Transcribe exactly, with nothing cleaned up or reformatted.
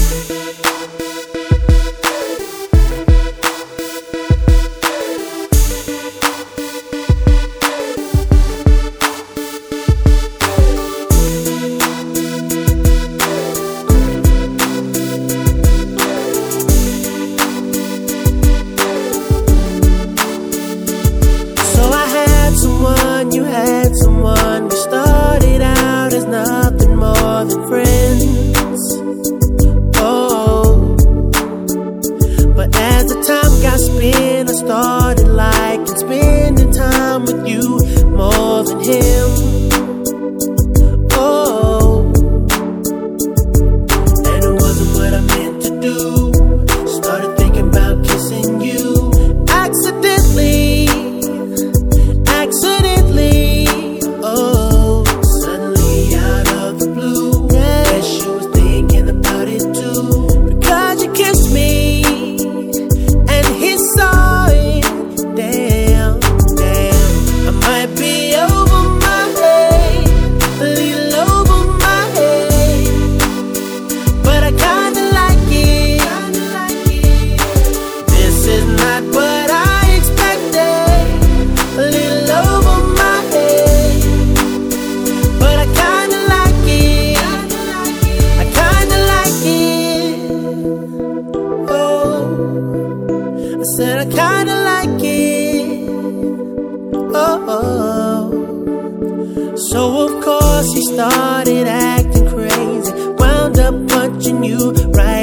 You had someone, we started out as nothing more than friends. Oh, but as the time got spent, I started liking spending time with you more than him. Oh, and it wasn't what I meant to do. Started thinking about kissing you accidentally. Accidentally, oh, suddenly out of the blue, yeah. Guess you was thinking about it too. Because you kissed me, and he saw it. Damn, damn, I might be over my head, a little over my head, but I kinda like it. This is not what I expected. A little over my head, but I kinda like it. I kinda like it. Oh, I said I kinda like it. Oh, oh. So of course he started acting crazy, wound up punching you right